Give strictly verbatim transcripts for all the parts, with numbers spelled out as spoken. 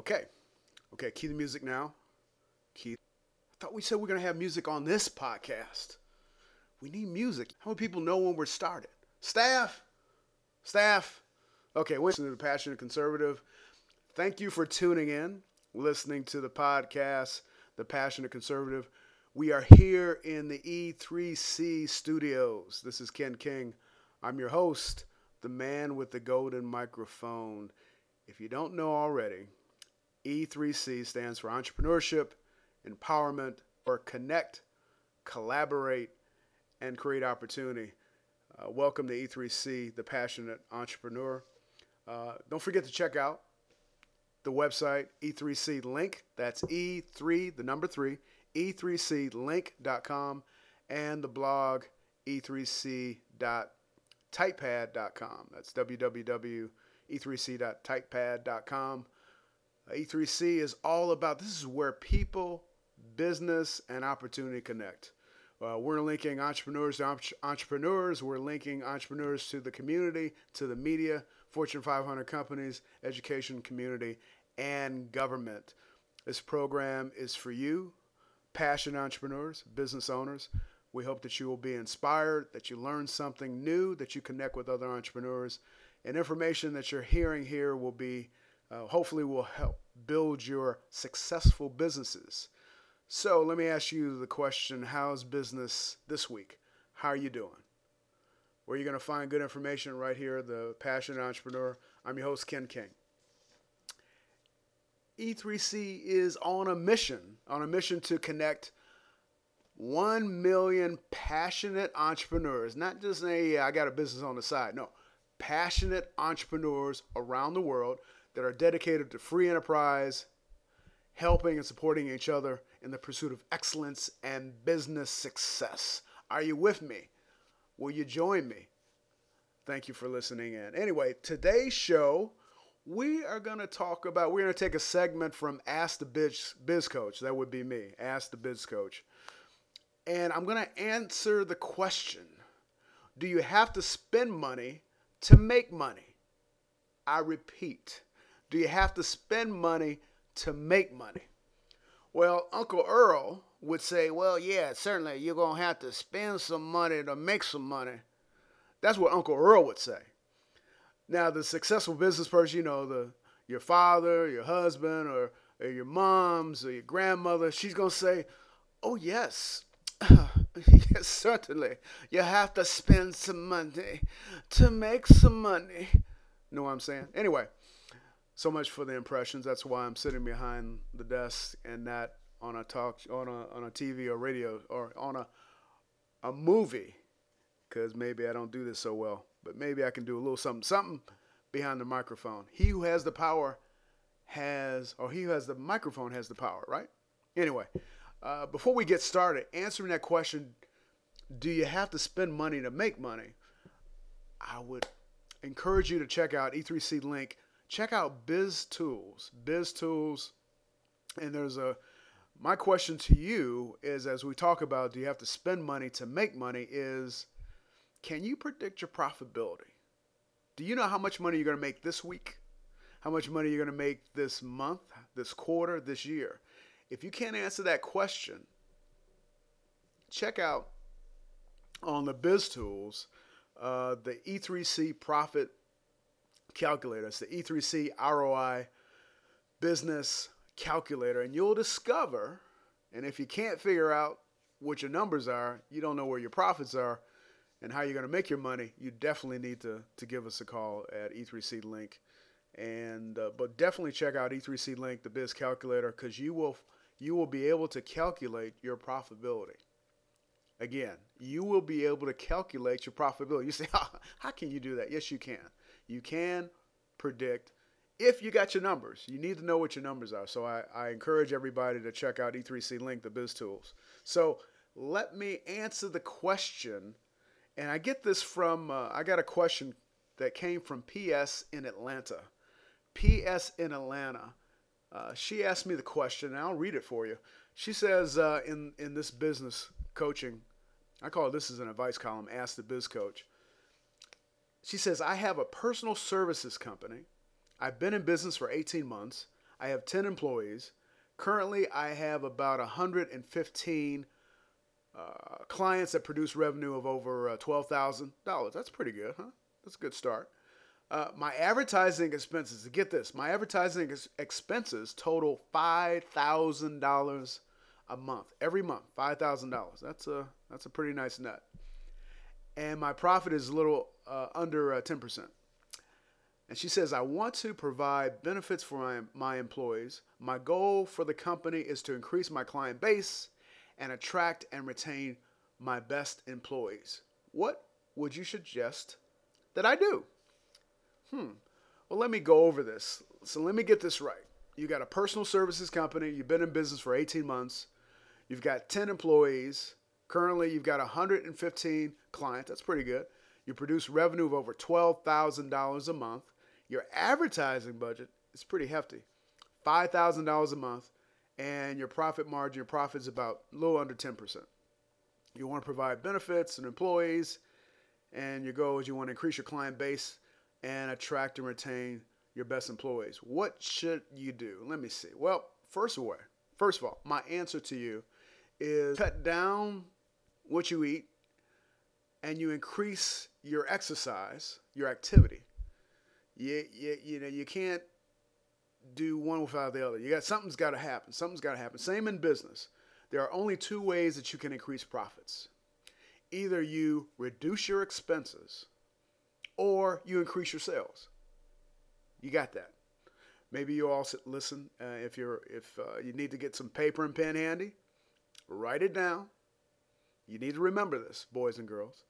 Okay. Okay, key the music now. Key. I thought we said we are going to have music on this podcast. We need music. How many people know when we're started? Staff? Staff? Okay, we're listening to The Passionate Conservative. Thank you for tuning in, listening to the podcast, The Passionate Conservative. We are here in the E three C studios. This is Ken King. I'm your host, the man with the golden microphone. If you don't know already, E three C stands for Entrepreneurship, Empowerment, or Connect, Collaborate, and Create Opportunity. Uh, welcome to E three C, the Passionate Entrepreneur. Uh, don't forget to check out the website, E three C Link. That's E three, the number three, E three C link dot com, and the blog, E three C dot typepad dot com. That's w w w dot e three c dot typepad dot com. Uh, E three C is all about, this is where people, business, and opportunity connect. Uh, we're linking entrepreneurs to entre- entrepreneurs. We're linking entrepreneurs to the community, to the media, Fortune five hundred companies, education, community, and government. This program is for you, passionate entrepreneurs, business owners. We hope that you will be inspired, that you learn something new, that you connect with other entrepreneurs, and information that you're hearing here will be, uh, hopefully will help build your successful businesses. So let me ask you the question, how's business this week? How are you doing? Where are you going to find good information? Right here, The Passionate Entrepreneur. I'm your host, Ken King. E three C is on a mission, on a mission to connect one million passionate entrepreneurs. Not just, hey, I got a business on the side. No, passionate entrepreneurs around the world that are dedicated to free enterprise, helping and supporting each other in the pursuit of excellence and business success. Are you with me? Will you join me? Thank you for listening in. Anyway, today's show, we are going to talk about, we're going to take a segment from Ask the Biz, Biz Coach. That would be me, Ask the Biz Coach. And I'm going to answer the question, do you have to spend money to make money? I repeat, do you have to spend money to make money? Well, Uncle Earl would say, well, yeah, certainly you're going to have to spend some money to make some money. That's what Uncle Earl would say. Now, the successful business person, you know, the your father, your husband, or, or your mom's, or your grandmother, she's going to say, oh, yes, yes, certainly. You have to spend some money to make some money. Know what I'm saying? Anyway. So much for the impressions. That's why I'm sitting behind the desk and not on a talk, on a on a T V or radio or on a a movie, because maybe I don't do this so well. But maybe I can do a little something, something behind the microphone. He who has the power has, or he who has the microphone has the power, right? Anyway, uh, before we get started, answering that question, do you have to spend money to make money? I would encourage you to check out E three C Link. Check out Biz Tools, Biz Tools, and there's a, my question to you is, as we talk about, do you have to spend money to make money, is, can you predict your profitability? Do you know how much money you're going to make this week? How much money you're going to make this month, this quarter, this year? If you can't answer that question, check out on the Biz Tools, uh, the E three C Profit Calculator. It's the E three C R O I Business Calculator, and you'll discover, and if you can't figure out what your numbers are, you don't know where your profits are and how you're going to make your money, you definitely need to to give us a call at E three C Link. And uh, but definitely check out E three C Link, the Biz Calculator, because you will you will be able to calculate your profitability. Again, you will be able to calculate your profitability. You say, how, how can you do that? Yes, you can. You can predict if you got your numbers. You need to know what your numbers are. So I, I encourage everybody to check out E three C Link, the Biz Tools. So let me answer the question. And I get this from, uh, I got a question that came from P S in Atlanta. P S in Atlanta. Uh, she asked me the question, and I'll read it for you. She says, uh, in, in this business coaching, I call this as an advice column, Ask the Biz Coach. She says, I have a personal services company. I've been in business for eighteen months. I have ten employees. Currently, I have about one hundred fifteen uh, clients that produce revenue of over uh, twelve thousand dollars. That's pretty good, huh? That's a good start. Uh, my advertising expenses, get this, my advertising ex- expenses total five thousand dollars a month. Every month, five thousand dollars. That's a, that's a pretty nice nut. And my profit is a little uh, under uh, ten percent. And she says, I want to provide benefits for my, my employees. My goal for the company is to increase my client base and attract and retain my best employees. What would you suggest that I do? Hmm. Well, let me go over this. So let me get this right. You got a personal services company. You've been in business for eighteen months. You've got ten employees. Currently, you've got one hundred fifteen clients. That's pretty good. You produce revenue of over twelve thousand dollars a month. Your advertising budget is pretty hefty, five thousand dollars a month. And your profit margin, your profit is about a little under ten percent. You want to provide benefits and employees. And your goal is you want to increase your client base and attract and retain your best employees. What should you do? Let me see. Well, first of all, first of all, my answer to you is cut down what you eat and you increase your exercise, your activity. You, you, you know, you can't do one without the other. You got something's got to happen. Something's got to happen. Same in business. There are only two ways that you can increase profits. Either you reduce your expenses or you increase your sales. You got that. Maybe you all sit, listen. Uh, if you're if uh, you need to get some paper and pen handy, write it down. You need to remember this, boys and girls.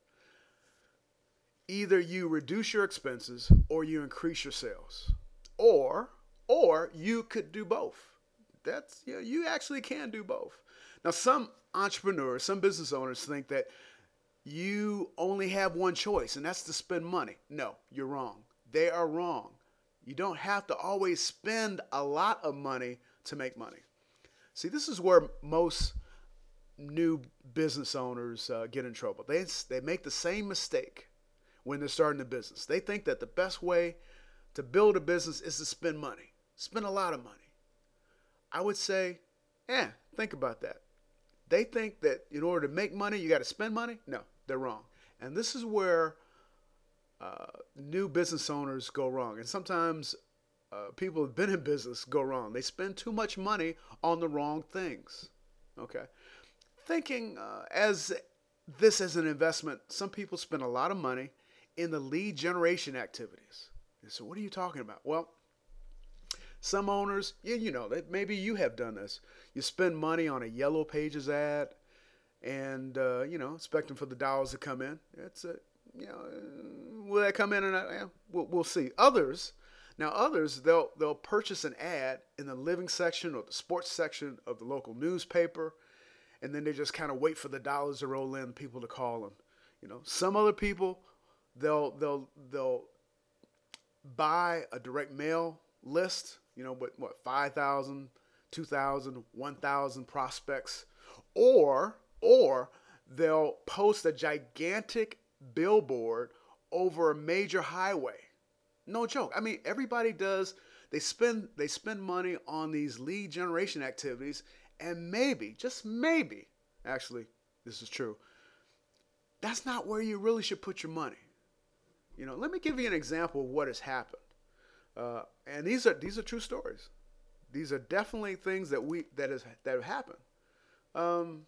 Either you reduce your expenses or you increase your sales, or or you could do both. That's you know, you actually can do both. Now, some entrepreneurs, some business owners think that you only have one choice, and that's to spend money. No, you're wrong. They are wrong. You don't have to always spend a lot of money to make money. See, this is where most new business owners uh, get in trouble. They, they make the same mistake when they're starting a business. They think that the best way to build a business is to spend money, spend a lot of money. I would say, eh, think about that. They think that in order to make money, you got to spend money. No, they're wrong. And this is where uh, new business owners go wrong. And sometimes uh, people who've been in business go wrong. They spend too much money on the wrong things. Okay. Thinking uh, as this as an investment, some people spend a lot of money in the lead generation activities. So what are you talking about? Well, some owners, you, you know, maybe you have done this. You spend money on a Yellow Pages ad and, uh, you know, expecting for the dollars to come in. It's a, you know, will that come in or not? Yeah, we'll, we'll see. Others, now others, they'll, they'll purchase an ad in the living section or the sports section of the local newspaper, and then they just kind of wait for the dollars to roll in, people to call them. You know, some other people, they'll, they'll, they'll buy a direct mail list, you know, what, what five thousand, two thousand, one thousand prospects, or or they'll post a gigantic billboard over a major highway. No joke. I mean, everybody does. They spend they spend money on these lead generation activities, and maybe, just maybe, actually, this is true. That's not where you really should put your money. You know, let me give you an example of what has happened. Uh, and these are these are true stories. These are definitely things that we that is that have happened. Um,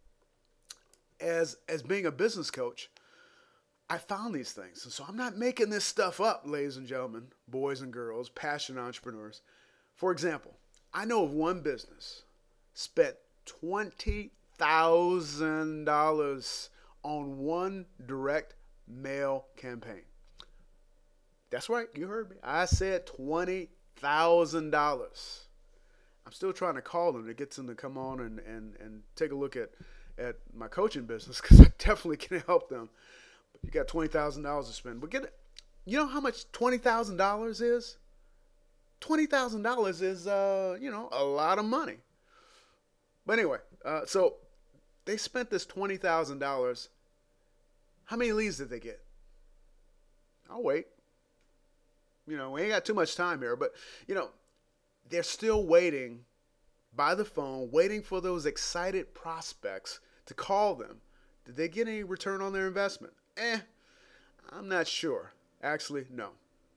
as as being a business coach, I found these things, and so I'm not making this stuff up, ladies and gentlemen, boys and girls, passionate entrepreneurs. For example, I know of one business spent twenty thousand dollars on one direct mail campaign. That's right, you heard me. I said twenty thousand dollars. I'm still trying to call them to get them to come on and, and, and take a look at, at my coaching business, because I definitely can help them. But you got twenty thousand dollars to spend. But get it. You know how much twenty thousand dollars is? twenty thousand dollars is, uh, you know, a lot of money. But anyway, uh, so they spent this twenty thousand dollars. How many leads did they get? I'll wait. You know, we ain't got too much time here, but, you know, they're still waiting by the phone, waiting for those excited prospects to call them. Did they get any return on their investment? Eh, I'm not sure. Actually, no.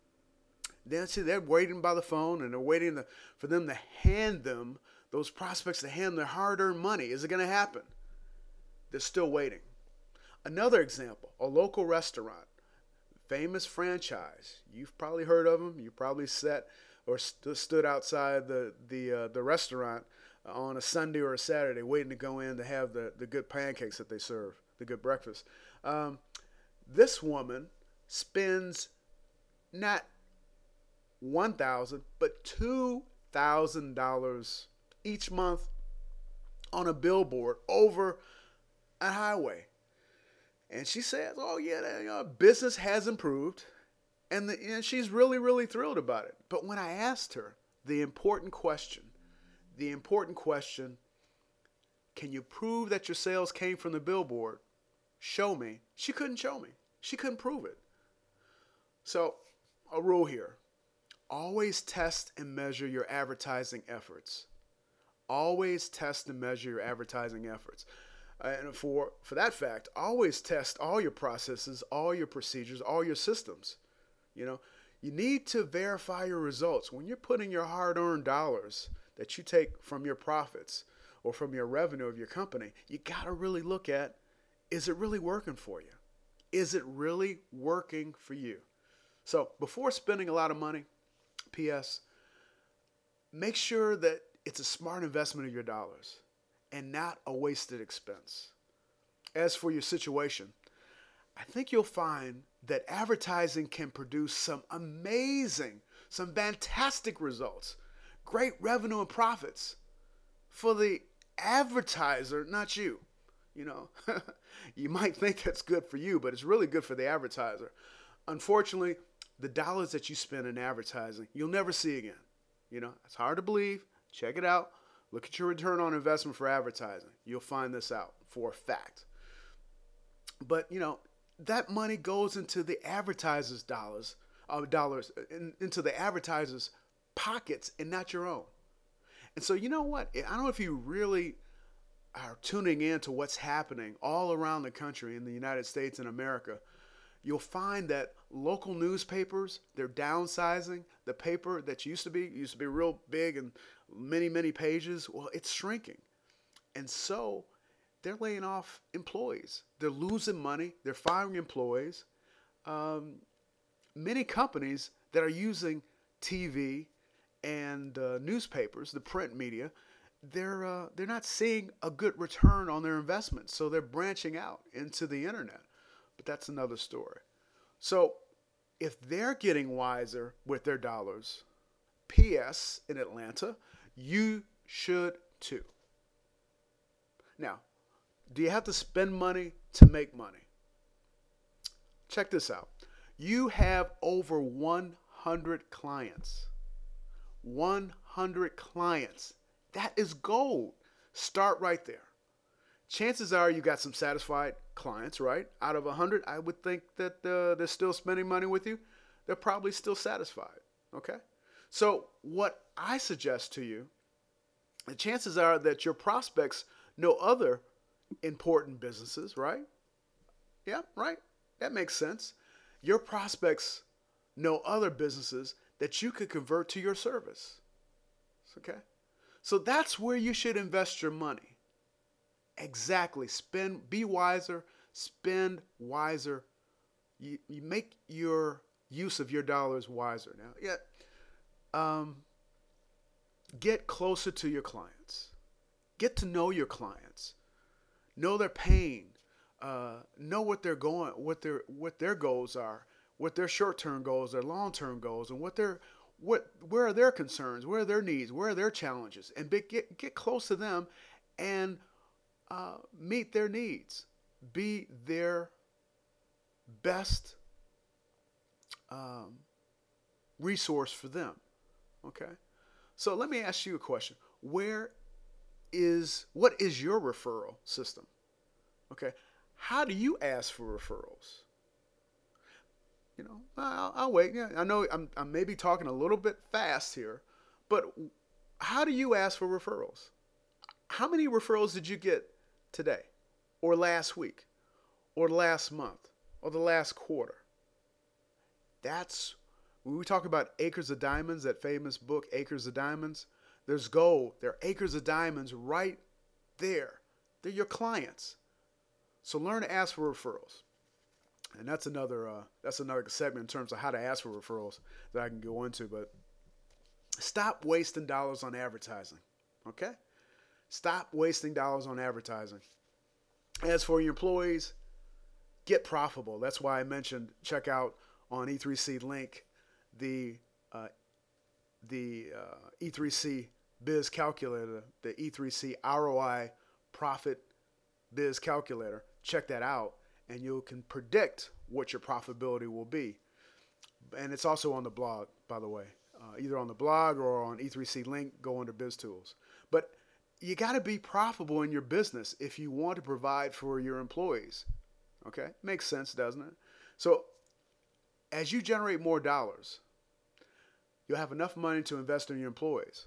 Then see, they're waiting by the phone and they're waiting to, for them to hand them, those prospects to hand their hard earned money. Is it going to happen? They're still waiting. Another example, a local restaurant, famous franchise. You've probably heard of them. You probably sat or st- stood outside the the uh, the restaurant on a Sunday or a Saturday, waiting to go in to have the the good pancakes that they serve, the good breakfast. Um, this woman spends not one thousand but two thousand dollars each month on a billboard over a highway. And she says, "Oh yeah, you know, business has improved," and, the, and she's really, really thrilled about it. But when I asked her the important question, the important question, can you prove that your sales came from the billboard? Show me. She couldn't show me. She couldn't prove it. So, a rule here: always test and measure your advertising efforts. Always test and measure your advertising efforts. Uh, and for, for that fact, always test all your processes, all your procedures, all your systems. You know, you need to verify your results. When you're putting your hard-earned dollars that you take from your profits or from your revenue of your company, you got to really look at, is it really working for you? Is it really working for you? So before spending a lot of money, P S, make sure that it's a smart investment of your dollars and not a wasted expense. As for your situation, I think you'll find that advertising can produce some amazing, some fantastic results, great revenue and profits for the advertiser, not you. You know, you might think that's good for you, but it's really good for the advertiser. Unfortunately, the dollars that you spend in advertising, you'll never see again. You know, it's hard to believe. Check it out. Look at your return on investment for advertising. You'll find this out for a fact. But, you know, that money goes into the advertiser's dollars, uh, dollars in, into the advertiser's pockets and not your own. And so, you know what? I don't know if you really are tuning in to what's happening all around the country in the United States and America. You'll find that local newspapers, they're downsizing. The paper that used to be, used to be real big and many, many pages, well, it's shrinking. And so they're laying off employees. They're losing money. They're firing employees. Um, many companies that are using T V and uh, newspapers, the print media, they're uh, they're not seeing a good return on their investment. So they're branching out into the internet. But that's another story. So if they're getting wiser with their dollars, P S in Atlanta, you should too. Now, do you have to spend money to make money? Check this out. You have over one hundred clients. one hundred clients. That is gold. Start right there. Chances are you got some satisfied clients, right? Out of one hundred, I would think that uh, they're still spending money with you. They're probably still satisfied, okay? So what I suggest to you, the chances are that your prospects know other important businesses, right? Yeah, right? That makes sense. Your prospects know other businesses that you could convert to your service, okay? So that's where you should invest your money. Exactly. Spend, be wiser, spend wiser. You, you make your use of your dollars wiser. Now, yeah, um, get closer to your clients. Get to know your clients. Know their pain. Uh, know what they're going, what their what their goals are, what their short-term goals, their long-term goals, and what their what where are their concerns, where are their needs, where are their challenges, and be, get get close to them and uh, meet their needs. Be their best um, resource for them. Okay. So let me ask you a question. Where is what is your referral system? Okay. How do you ask for referrals? You know, I'll, I'll wait. Yeah, I know I'm, I'm maybe talking a little bit fast here, But how do you ask for referrals? How many referrals did you get today, or last week, or last month, or the last quarter? That's when we talk about Acres of Diamonds, that famous book, Acres of Diamonds. There's gold. There are acres of diamonds right there. They're your clients. So learn to ask for referrals. And that's another uh, that's another segment in terms of how to ask for referrals that I can go into. But stop wasting dollars on advertising. Okay? Stop wasting dollars on advertising. As for your employees, get profitable. That's why I mentioned check out on E three C Link the uh, the uh, E three C Biz Calculator, the E three C R O I Profit Biz Calculator. Check that out, and you can predict what your profitability will be. And it's also on the blog, by the way. Uh, either on the blog or on E three C Link, go under Biz Tools. But you got to be profitable in your business if you want to provide for your employees. Okay? Makes sense, doesn't it? So as you generate more dollars, you'll have enough money to invest in your employees.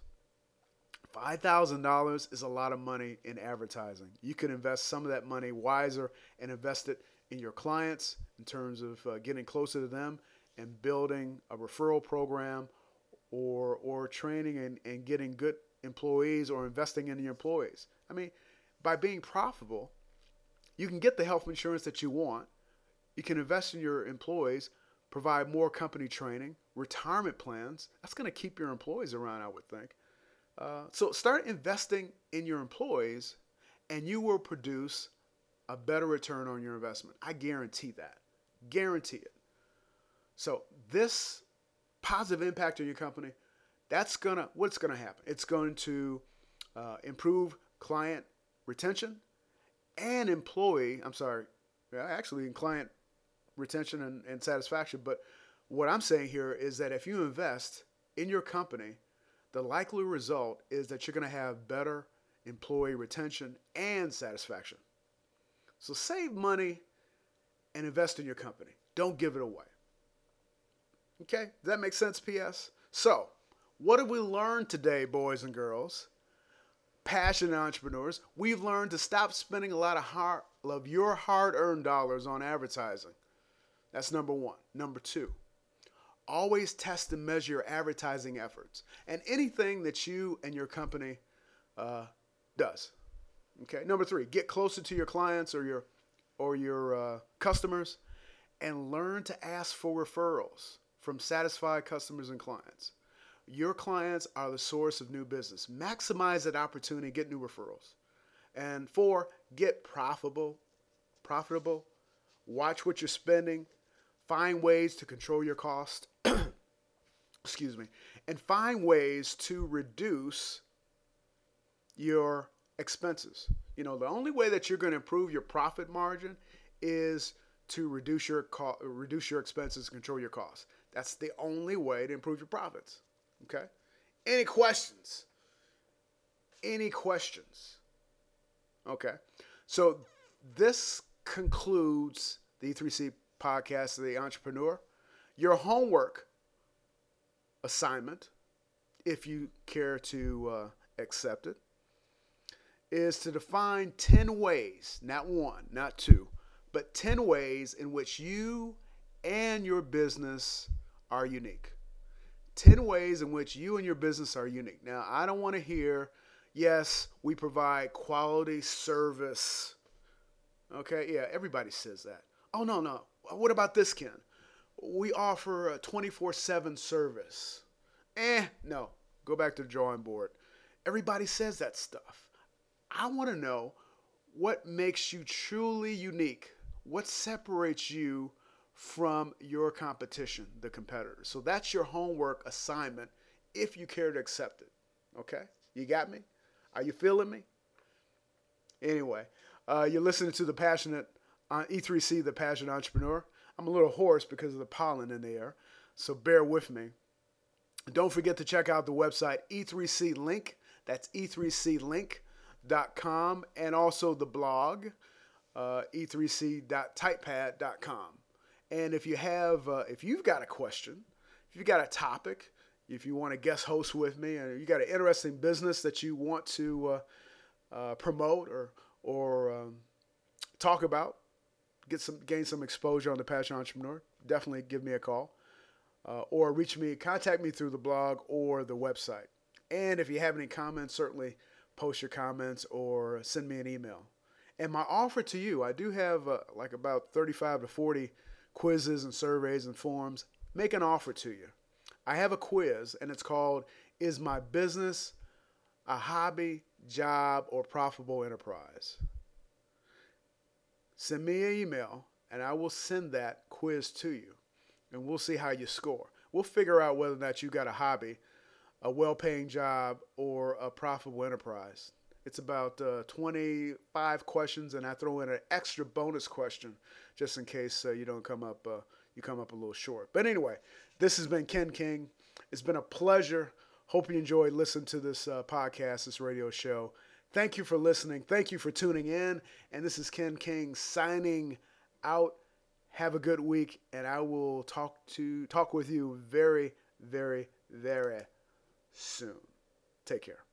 five thousand dollars is a lot of money in advertising. You can invest some of that money wiser and invest it in your clients in terms of uh, getting closer to them and building a referral program or or training and, and getting good employees or investing in your employees. I mean, by being profitable, you can get the health insurance that you want. You can invest in your employees, provide more company training, retirement plans. That's going to keep your employees around, I would think. Uh, so start investing in your employees, and you will produce a better return on your investment. I guarantee that. Guarantee it. So this positive impact on your company, that's gonna what's gonna happen. It's going to uh, improve client retention and employee. I'm sorry, actually in client retention and, and satisfaction. But what I'm saying here is that if you invest in your company, the likely result is that you're going to have better employee retention and satisfaction. So save money and invest in your company. Don't give it away. Okay? Does that make sense, P S? So, what did we learn today, boys and girls? Passionate entrepreneurs. We've learned to stop spending a lot of, hard, of your hard-earned dollars on advertising. That's number one. Number two, always test and measure your advertising efforts and anything that you and your company uh, does. Okay. Number three, get closer to your clients or your or your uh, customers and learn to ask for referrals from satisfied customers and clients. Your clients are the source of new business. Maximize that opportunity, get new referrals. And four, get profitable. Profitable. Watch what you're spending. Find ways to control your cost. Excuse me. And find ways to reduce your expenses. You know, the only way that you're going to improve your profit margin is to reduce your co- reduce your expenses, control your costs. That's the only way to improve your profits. Okay? Any questions? Any questions? Okay. So this concludes the E three C podcast of the entrepreneur. Your homework assignment, if you care to uh, accept it, is to define ten ways, not one, not two, but ten ways in which you and your business are unique. ten ways in which you and your business are unique. Now, I don't want to hear, yes, we provide quality service. Okay, yeah, everybody says that. Oh, no, no. What about this, Ken? We offer a twenty-four seven service. Eh, no. Go back to the drawing board. Everybody says that stuff. I want to know what makes you truly unique. What separates you from your competition, the competitors? So that's your homework assignment if you care to accept it. Okay? You got me? Are you feeling me? Anyway, uh, you're listening to the Passionate on E three C, the Passionate Entrepreneur. I'm a little hoarse because of the pollen in the air, so bear with me. Don't forget to check out the website E three C Link. That's E three C link dot com, and also the blog uh, E three C dot typepad dot com. And if you have, uh, if you've got a question, if you've got a topic, If you want to guest host with me, and you got an interesting business that you want to uh, uh, promote or or um, talk about, get some gain some exposure on the Passion Entrepreneur, definitely give me a call. Uh, or reach me, contact me through the blog or the website. And if you have any comments, certainly post your comments or send me an email. And my offer to you, I do have uh, like about thirty-five to forty quizzes and surveys and forms. Make an offer to you. I have a quiz, and it's called, Is My Business a Hobby, Job, or Profitable Enterprise? Send me an email, and I will send that quiz to you. And we'll see how you score. We'll figure out whether or not you got a hobby, a well-paying job, or a profitable enterprise. It's about uh, twenty-five questions, and I throw in an extra bonus question just in case uh, you don't come up uh, you come up a little short. But anyway, this has been Ken King. It's been a pleasure. Hope you enjoyed listening to this uh, podcast, this radio show. Thank you for listening. Thank you for tuning in. And this is Ken King signing out. Have a good week, and I will talk to talk with you very, very, very soon. Take care.